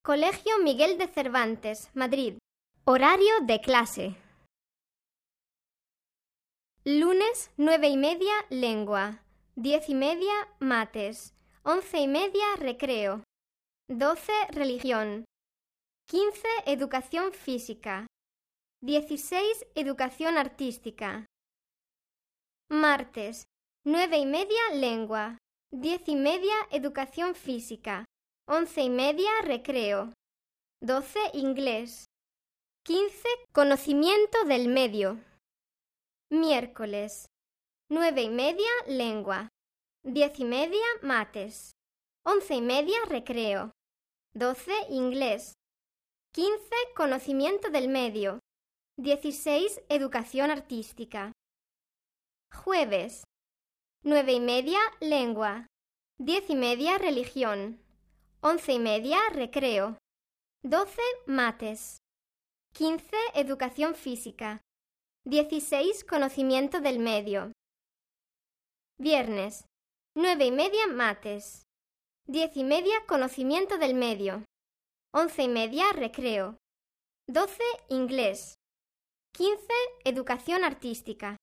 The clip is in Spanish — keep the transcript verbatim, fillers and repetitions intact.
Colegio Miguel de Cervantes, Madrid. Horario de clase. Lunes, nueve y media, lengua. Diez y media, mates. Once y media, recreo. Doce, religión. Quince, educación física. Dieciséis, educación artística. Martes, nueve y media, lengua. Diez y media, educación física. Once y media, recreo. Doce, inglés. Quince, conocimiento del medio. Miércoles, nueve y media, lengua. Diez y media, mates. Once y media, recreo. Doce, inglés. Quince, conocimiento del medio. Dieciséis, educación artística. Jueves, nueve y media, lengua. Diez y media, religión. Once y media, recreo. Doce, mates. Quince, educación física. Dieciséis, conocimiento del medio. Viernes, nueve y media, mates. Diez y media, conocimiento del medio. Once y media, recreo. Doce, inglés. Quince, educación artística.